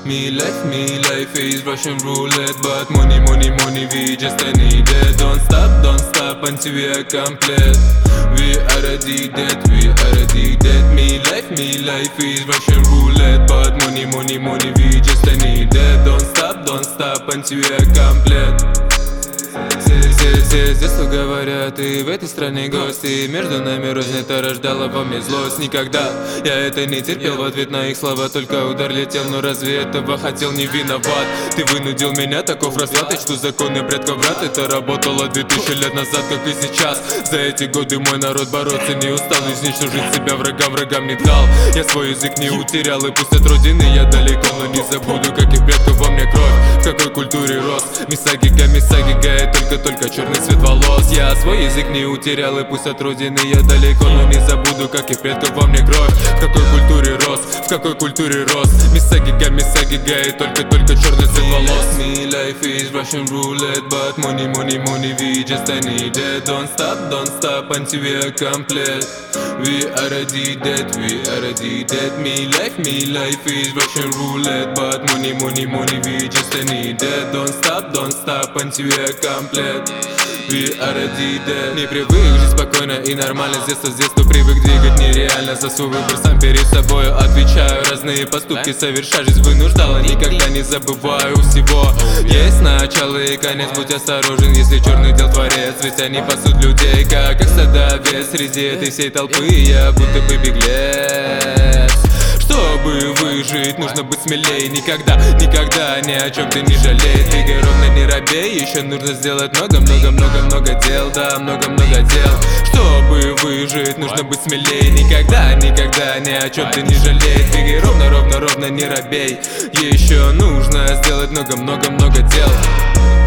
me life is Russian roulette. But money, money, money, we just need it. Don't stop until we are complete. We already dead, we already dead. Me life is Russian roulette. But money, money, money, we just need it. Don't stop until we are complete. Все с детства говорят, и в этой стране гости. Между нами рознь, это рождало во мне злость. Никогда я это не терпел, в ответ на их слова только удар летел. Но разве этого хотел, не виноват. Ты вынудил меня, таков расклад. И что законы предков врат, это работало 2000 лет назад, как и сейчас. За эти годы мой народ бороться не устал. Изничтожить себя врагам не дал. Я свой язык не утерял, и пусть от родины я далеко, но не забуду, как и предков во мне кровь. В какой культуре рос Мисагига, и только черный цвет волос. Я свой язык не утерял, и пусть от родины я далеко, но не забуду, как и предков во мне кровь. В какой культуре рос, в какой культуре рос Мисагига, и только черный цвет волос. Me life is Russian roulette, but money, money, money, we just need it. Don't stop until we are complete. We already dead, we already dead. Me life is Russian roulette, but money, money, money, we just need it. Don't stop until we are complete. We already dead. Не привык жить спокойно и нормально. С детства привык двигать нереально. За свой выбор сам перед собою отвечаю. Разные поступки совершать жизнь вынуждала. Никогда не забываю всего. Есть начало и конец, будь осторожен, если черный дел творец. Ведь они пасут людей, как стадо овец. Среди этой всей толпы я будто бы беглец. Чтобы выжить, нужно быть смелее. Никогда ни о чем ты не жалей. Двигай ровно, не робей. Еще нужно сделать много дел. Да, много дел. Чтобы выжить, нужно быть смелее. Никогда ни о чем ты не жалей. Двигай ровно, не робей. Еще нужно сделать много дел.